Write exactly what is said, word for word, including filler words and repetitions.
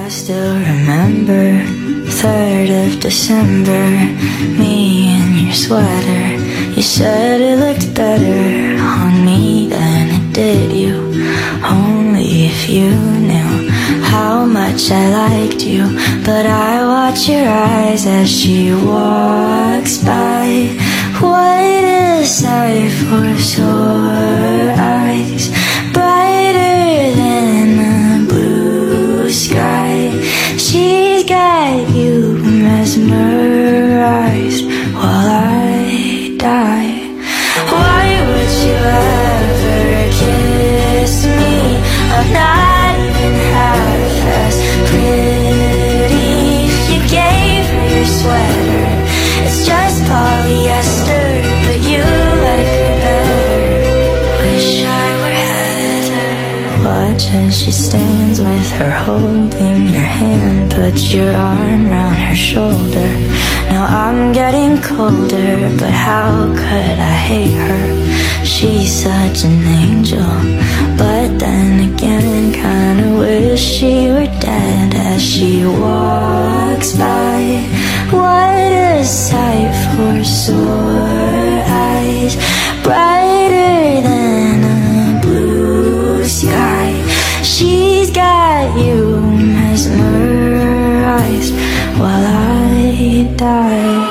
I still remember third of December, me in your sweater. You said it looked better on me than it did you. Only if you knew how much I liked you. But I watch your eyes as she walks by. What a sight for sore eyes, brighter than the blue sky. She's got you mesmerized while I die. Why would you ever kiss me? I'm not even half as pretty. You gave her your sweater, it's just polyester, but you like her better. Wish I were Heather. Watch as she stands with her holding your hand, put your arm round her shoulder. Now I'm getting colder, but how could I hate her? She's such an angel, but then again kinda wish she were dead as she walks by. What a sight for sore eyes, brighter than a blue sky. She's got you mesmerized while I die.